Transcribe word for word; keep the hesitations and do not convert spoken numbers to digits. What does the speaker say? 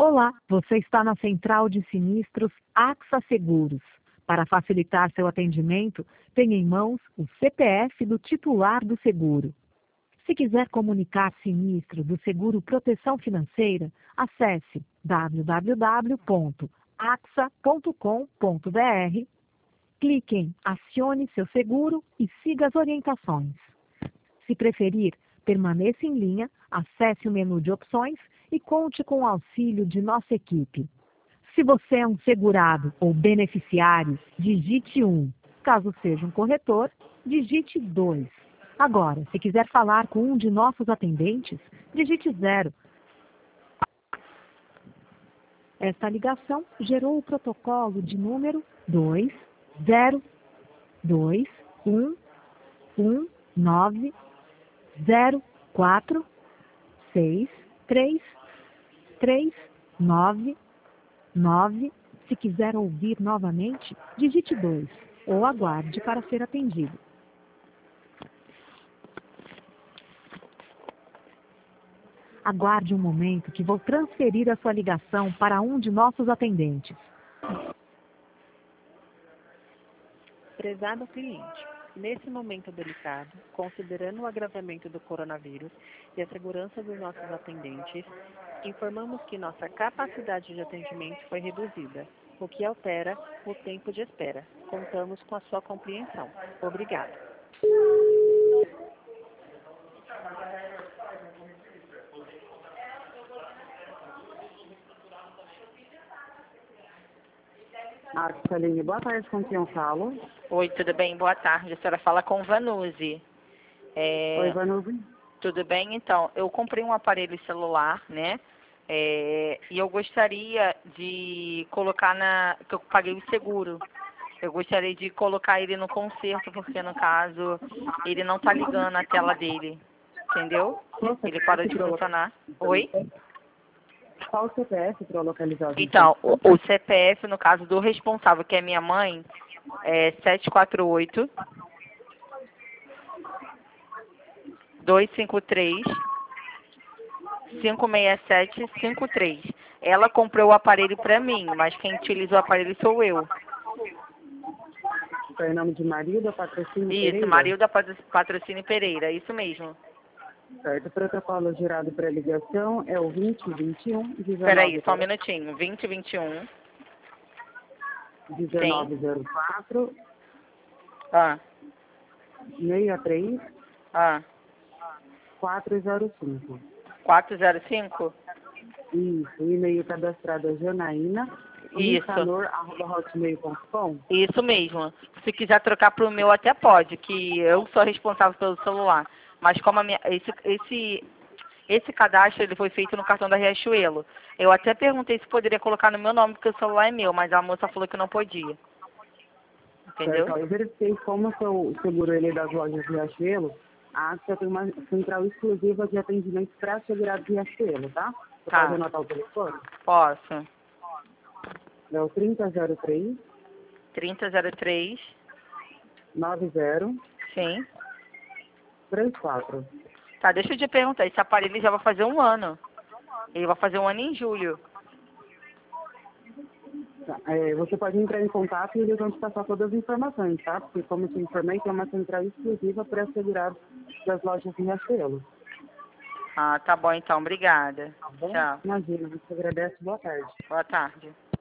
Olá, você está na Central de Sinistros AXA Seguros. Para facilitar seu atendimento, tenha em mãos o C P F do titular do seguro. Se quiser comunicar sinistro do seguro Proteção Financeira, acesse w w w ponto axa ponto com ponto b r, clique em Acione seu seguro e siga as orientações. Se preferir, permaneça em linha, acesse o menu de opções e conte com o auxílio de nossa equipe. Se você é um segurado ou beneficiário, digite um. Caso seja um corretor, digite dois. Agora, se quiser falar com um de nossos atendentes, digite zero. Esta ligação gerou o protocolo de número dois zero dois um um nove zero quatro seis três três nove nove. Se quiser ouvir novamente, digite dois ou aguarde para ser atendido. Aguarde um momento que vou transferir a sua ligação para um de nossos atendentes. Prezado cliente, nesse momento delicado, considerando o agravamento do coronavírus e a segurança dos nossos atendentes, informamos que nossa capacidade de atendimento foi reduzida, o que altera o tempo de espera. Contamos com a sua compreensão. Obrigada. Marceline, boa tarde, com quem eu falo? Oi, tudo bem? Boa tarde. A senhora fala com Vanuzi. É, Oi, Vanuzi. Tudo bem? Então, eu comprei um aparelho celular, né? É, e eu gostaria de colocar na... que eu paguei o seguro. Eu gostaria de colocar ele no conserto, porque no caso, ele não tá ligando a tela dele. Entendeu? Ele parou de funcionar. Oi? Qual o C P F para localizar? Então, o, o C P F, no caso do responsável, que é minha mãe, é sete quatro oito, dois cinco três, cinco seis sete cinco três. Ela comprou o aparelho para mim, mas quem utiliza o aparelho sou eu. Foi em nome de Marilda Patrocínio Pereira? Isso, Marilda Patrocínio Pereira, isso mesmo. Certo, o protocolo gerado para ligação é o vinte vinte e um. Peraí, só um minutinho. vinte vinte e um. dezenove zero quatro. Ah. sessenta e três. Ah. quatrocentos e cinco. quatrocentos e cinco? Isso, o e-mail cadastrado é Janaína. Isso. arroba hotmail ponto com. Isso mesmo. Se quiser trocar para o meu, até pode, que eu sou responsável pelo celular. Mas como a minha, esse, esse, esse cadastro ele foi feito no cartão da Riachuelo. Eu até perguntei se poderia colocar no meu nome, porque o celular é meu, mas a moça falou que não podia. Entendeu? Certo, eu verifiquei como o seu seguro ele é das lojas Riachuelo. A AXA tem uma central exclusiva de atendimento para segurados Riachuelo, tá? Você Tá. pode anotar o telefone? Posso. É o trinta zero três. trinta zero três. noventa. Sim. trinta e quatro. Tá, deixa eu te perguntar, esse aparelho já vai fazer um ano. Ele vai fazer um ano em julho. Tá, é, você pode entrar em contato e eles vão te passar todas as informações, tá? Porque como eu te informei, tem uma central exclusiva para segurados das lojas em Riachuelo. Ah, tá bom então, obrigada. Tá bom? Tchau. Imagina, a gente agradece. Boa tarde. Boa tarde.